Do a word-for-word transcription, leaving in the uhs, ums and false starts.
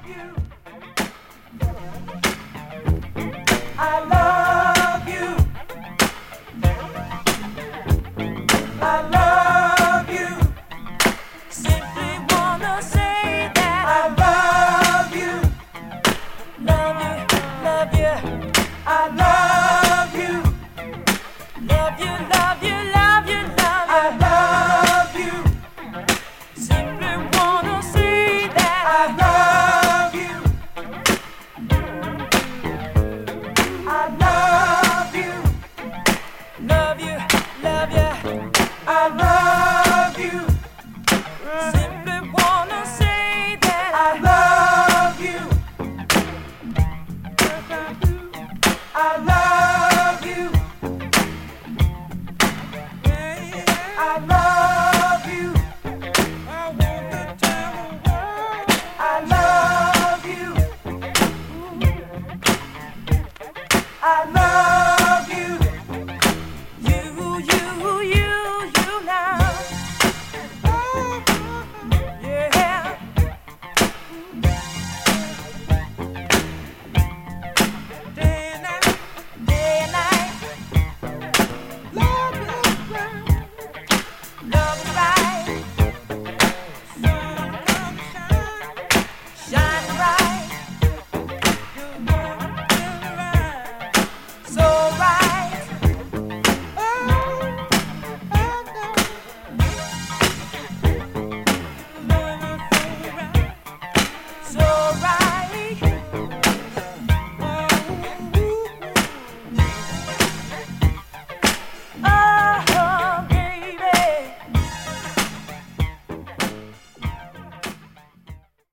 I love you. I love you. Simply wanna say that I love you. love you, love you, I love you. love you, love you, love you, love I you. love you. Simply wanna say that I love